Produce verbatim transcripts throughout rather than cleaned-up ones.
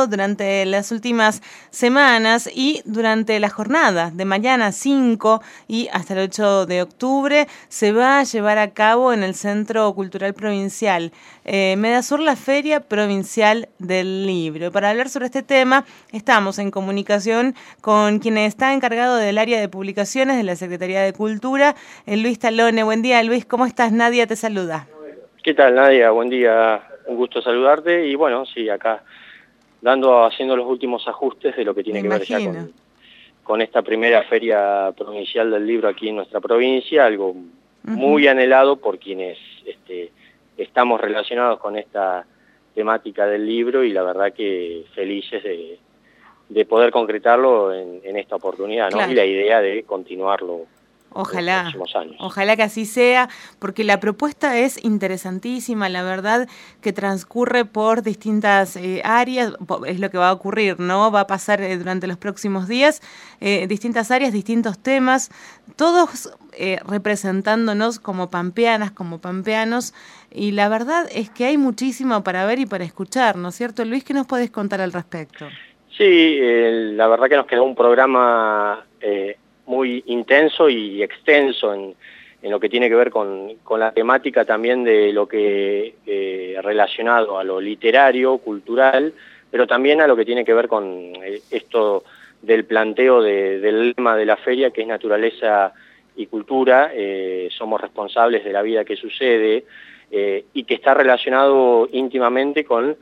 libro durante las últimas semanas y durante la jornada de mañana cinco y hasta el ocho de octubre se va a llevar a cabo en el Centro Cultural Provincial eh, Medasur, la Feria Provincial del Libro. Para hablar sobre este tema estamos en comunicación con quien está encargado del área de publicaciones de la Secretaría de Cultura, el Luis Talone. Buen día, Luis, ¿cómo estás? Nadia te saluda. ¿Qué tal, Nadia? Buen día, un gusto saludarte y bueno, sí, acá dando, haciendo los últimos ajustes de lo que tiene Me que imagino. ver ya con, con esta primera Feria Provincial del Libro aquí en nuestra provincia, algo uh-huh. muy anhelado por quienes este, estamos relacionados con esta temática del libro y la verdad que felices de, de poder concretarlo en, en esta oportunidad, ¿no? Claro. Y la idea de continuarlo. Ojalá, ojalá que así sea, porque la propuesta es interesantísima, la verdad que transcurre por distintas eh, áreas, es lo que va a ocurrir, ¿no? Va a pasar eh, durante los próximos días, eh, distintas áreas, distintos temas, todos eh, representándonos como pampeanas, como pampeanos, y la verdad es que hay muchísimo para ver y para escuchar, ¿no es cierto, Luis? ¿Qué nos podés contar al respecto? Sí, eh, la verdad que nos quedó un programa Eh, muy intenso y extenso en, en lo que tiene que ver con, con la temática también de lo que eh, relacionado a lo literario, cultural, pero también a lo que tiene que ver con eh, esto del planteo de, del lema de la feria, que es naturaleza y cultura, eh, somos responsables de la vida que sucede, eh, y que está relacionado íntimamente con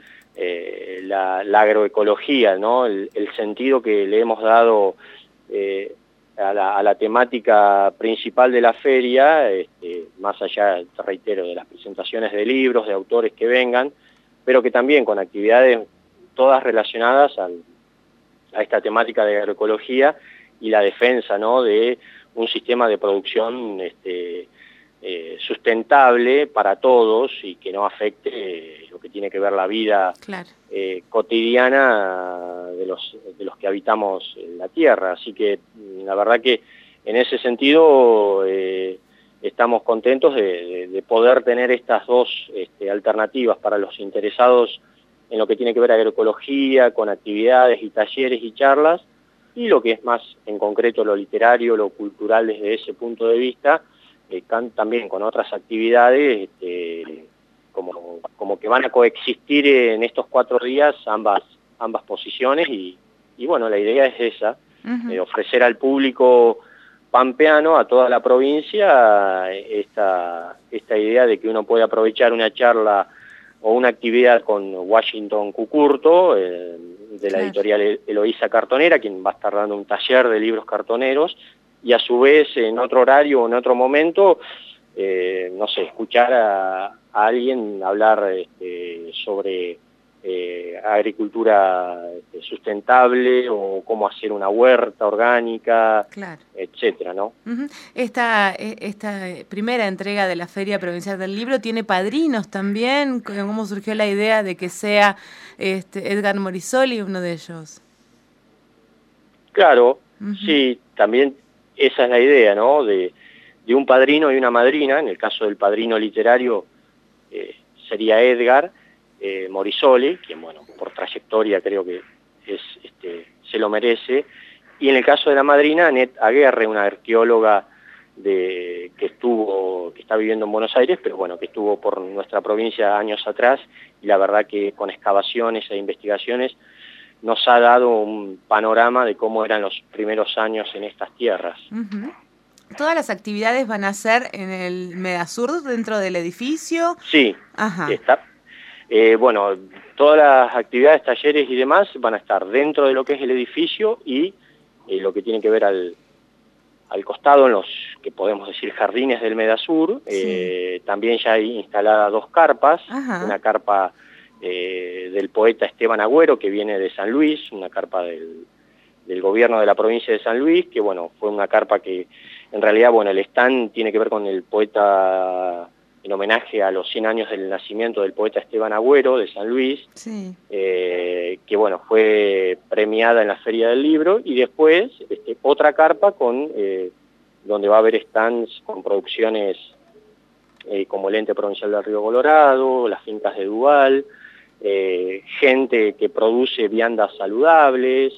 eh, la, la agroecología, ¿no? El, el sentido que le hemos dado eh, A la, a la temática principal de la feria, este, más allá, te reitero, de las presentaciones de libros, de autores que vengan, pero que también con actividades todas relacionadas al, a esta temática de agroecología y la defensa, ¿no?, de un sistema de producción este, eh, sustentable para todos y que no afecte eh, lo que tiene que ver la vida claro. eh, cotidiana de los, de los que habitamos la tierra. Así que la verdad que en ese sentido eh, estamos contentos de, de, de poder tener estas dos este, alternativas para los interesados en lo que tiene que ver agroecología, con actividades y talleres y charlas, y lo que es más en concreto lo literario, lo cultural desde ese punto de vista, eh, también con otras actividades este, como, como que van a coexistir en estos cuatro días ambas, ambas posiciones y, y bueno, la idea es esa, uh-huh. eh, ofrecer al público pampeano, a toda la provincia, esta, esta idea de que uno puede aprovechar una charla o una actividad con Washington Cucurto, eh, de la claro. editorial Eloísa Cartonera, quien va a estar dando un taller de libros cartoneros, y a su vez en otro horario o en otro momento, eh, no sé, escuchar a, a alguien hablar este, sobre eh, agricultura este, sustentable o cómo hacer una huerta orgánica, claro. etcétera, ¿no? Uh-huh. Esta, esta primera entrega de la Feria Provincial del Libro tiene padrinos también. ¿Cómo surgió la idea de que sea este, Edgar Morisoli uno de ellos? Claro, uh-huh. sí, también esa es la idea, ¿no? De, de un padrino y una madrina. En el caso del padrino literario eh, sería Edgar eh, Morisoli, quien, bueno, por trayectoria creo que es, este, se lo merece. Y en el caso de la madrina, Annette Aguerre, una arqueóloga de, que estuvo, que está viviendo en Buenos Aires, pero bueno, que estuvo por nuestra provincia años atrás, y la verdad que con excavaciones e investigaciones nos ha dado un panorama de cómo eran los primeros años en estas tierras. Uh-huh. ¿Todas las actividades van a ser en el Medasur, dentro del edificio? Sí, Ajá. está. Eh, bueno, todas las actividades, talleres y demás van a estar dentro de lo que es el edificio y eh, lo que tiene que ver al, al costado, en los que podemos decir jardines del Medasur. Sí. Eh, también ya hay instaladas dos carpas, Ajá. una carpa eh, del poeta Esteban Agüero, que viene de San Luis, una carpa del, del gobierno de la provincia de San Luis, que bueno, fue una carpa que en realidad, bueno, el stand tiene que ver con el poeta, en homenaje a los cien años del nacimiento del poeta Esteban Agüero de San Luis, sí. eh, que bueno, fue premiada en la Feria del Libro, y después este, otra carpa con eh, donde va a haber stands con producciones eh, como el Ente Provincial del Río Colorado, las fincas de Duval, eh, gente que produce viandas saludables,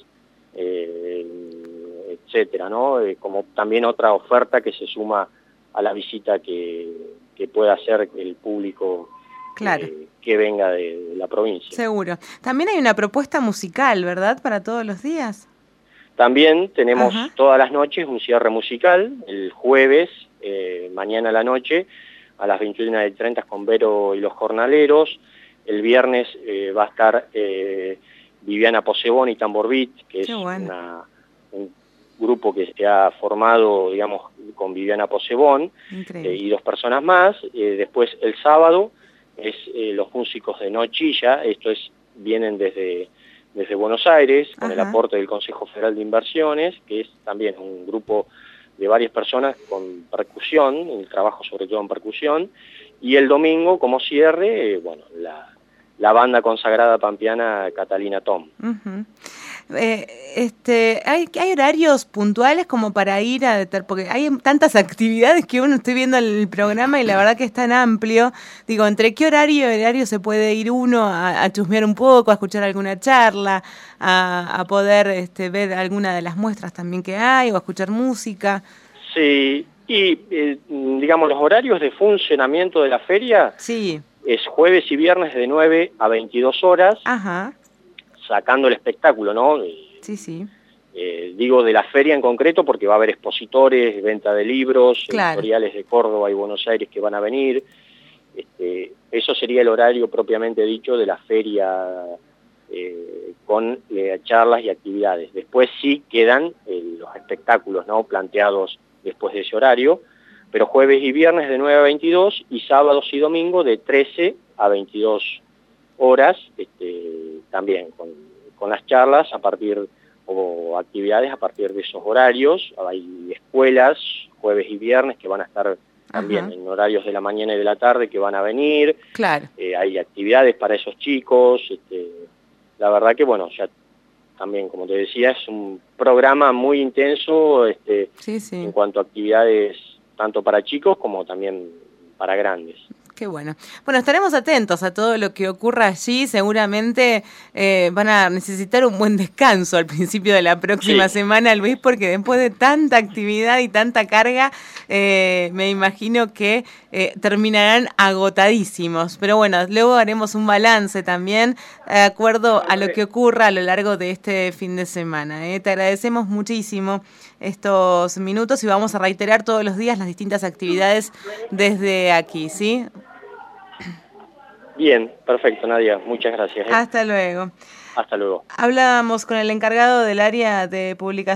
eh, etcétera, ¿no? Eh, como también otra oferta que se suma a la visita que, que pueda hacer el público claro. eh, que venga de, de la provincia. Seguro. También hay una propuesta musical, ¿verdad? Para todos los días. También tenemos Ajá. todas las noches un cierre musical, el jueves, eh, mañana a la noche, a las veintiuna treinta con Vero y los Jornaleros. El viernes eh, va a estar eh, Viviana Posebón y Tambor Beat, que Qué es bueno. una, un grupo que se ha formado, digamos, con Viviana Posebón eh, y dos personas más. Eh, después el sábado es eh, los músicos de Nochilla, esto es, vienen desde... desde Buenos Aires, con Ajá. el aporte del Consejo Federal de Inversiones, que es también un grupo de varias personas con percusión, un trabajo sobre todo en percusión, y el domingo, como cierre, eh, bueno, la, la banda consagrada pampeana Catalina Tom. Uh-huh. Eh, este, ¿hay, ¿Hay horarios puntuales como para ir a deter, porque hay tantas actividades que uno estoy viendo el programa y la verdad que es tan amplio? Digo, ¿entre qué horario y horario se puede ir uno a, a chusmear un poco, a escuchar alguna charla, a, a poder este, ver alguna de las muestras también que hay o a escuchar música? Sí, y eh, digamos los horarios de funcionamiento de la feria sí. es jueves y viernes de nueve a veintidós horas. Ajá. Sacando el espectáculo, ¿no? Sí, sí. Eh, digo de la feria en concreto porque va a haber expositores, venta de libros, claro. editoriales de Córdoba y Buenos Aires que van a venir. Este, eso sería el horario propiamente dicho de la feria eh, con eh, charlas y actividades. Después sí quedan eh, los espectáculos, ¿no? Planteados después de ese horario, pero jueves y viernes de nueve a veintidós y sábados y domingo de trece a veintidós horas, este, también con, con las charlas a partir o actividades a partir de esos horarios. Hay escuelas jueves y viernes que van a estar también Ajá. en horarios de la mañana y de la tarde que van a venir. Claro. Eh, hay actividades para esos chicos. Este, la verdad que bueno, ya también como te decía es un programa muy intenso este, sí, sí. en cuanto a actividades tanto para chicos como también para grandes. Qué bueno. Bueno, estaremos atentos a todo lo que ocurra allí. Seguramente eh, van a necesitar un buen descanso al principio de la próxima sí. semana, Luis, porque después de tanta actividad y tanta carga, eh, me imagino que eh, terminarán agotadísimos. Pero bueno, luego haremos un balance también de acuerdo a lo que ocurra a lo largo de este fin de semana. ¿eh? Te agradecemos muchísimo estos minutos y vamos a reiterar todos los días las distintas actividades desde aquí, ¿sí? Bien, perfecto, Nadia. Muchas gracias. ¿eh? Hasta luego. Hasta luego. Hablábamos con el encargado del área de publicación